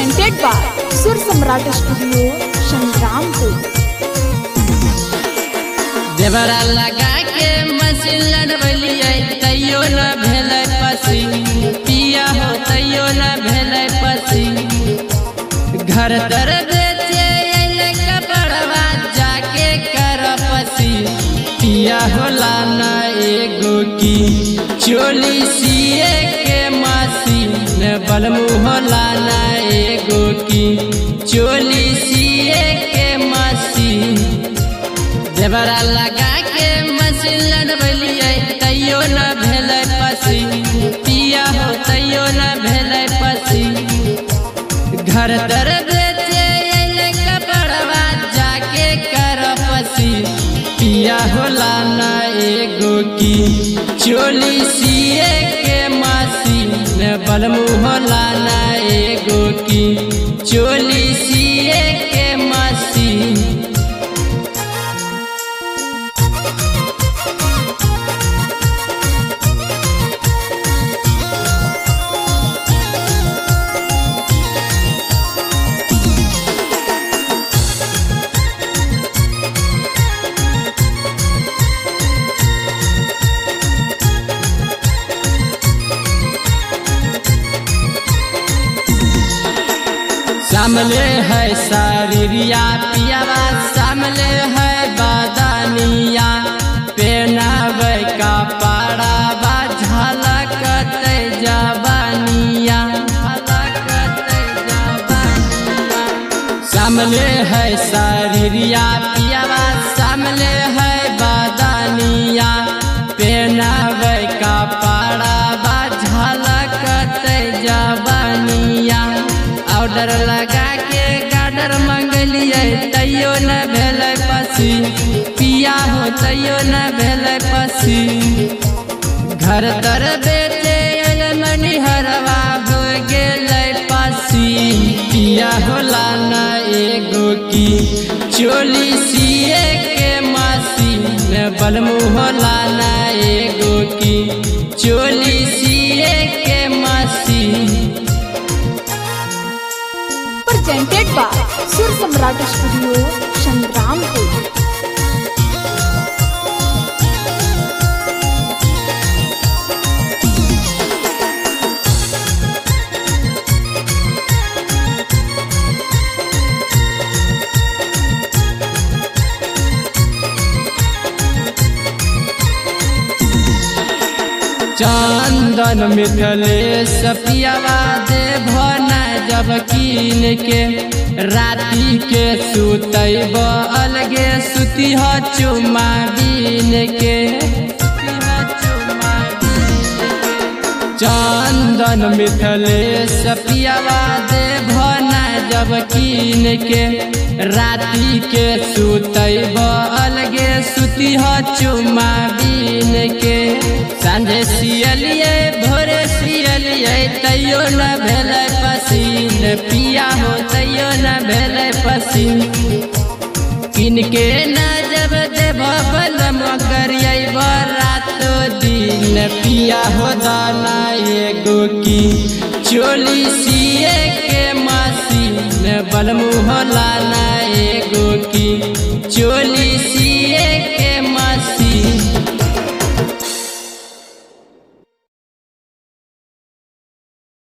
presented by Sur Samrat Studio, Shangrampur. देवरा लगा के मशीन लड़वलिए तैयो न भेलै पसी, पिया हो तैयो न भेलै पसी। घर दर बेचे अइले कपड़वा जाके कर पसी, पिया होला न एगो की चोली सिए के मशीन, बलमु होला न एगो की चोली सिए के मशीन। देवरा लगा के मशीन लड़वलिए तैयो न भेलै पसी, पिया हो तैयो न भेलै पसी। घर दर बेचे अइले कपड़वा जाके कर पसी, पिया होला न एगो की चोली सिए के मशीन, बलमु होला न एगो की चोली सिए के मशीन। सामने है शरीरिया पियावा, सामने है बदनिया, पहनावे का पाड़ावा झलकते जवानिया, झलकते जवानिया। सामने है शरीरिया पियावा, सामने है बदनिया, पहनावे का पाड़ावा झलकते जवानिया। ऑर्डर लगा के गाडर मंगलिए तैयो न भेलै पसी, पिया हो तैयो न भेलै पसी। घर दर बेचे अइले मनिहरवा हो गेलै पसी, पिया होला न एगो की चोली सिए के मशीन, बलमु होला न एगो की चोली सिए के मशीन। Presented by Sur Samrat Studio, Shangrampur. Chandan Mithlesh पियावा देभन जब कीन के, राती के सुतैब अलगे सुती ह चुमा बीन के। चंदन मिथलेश पियावा देभन जब कीन के, राती के सुतैब अलगे सुती ह चुमा बीन के। सांझे सियलिए भोरे सियलिए तैयो न भेलै पसीन, पिया हो तैयो न भेलै पसीन। किनके न जब देब बलम करियब रातो दिन, पिया हो दाना एगो की चोली सिए के मशीन, बलमु होला न एगो की चोली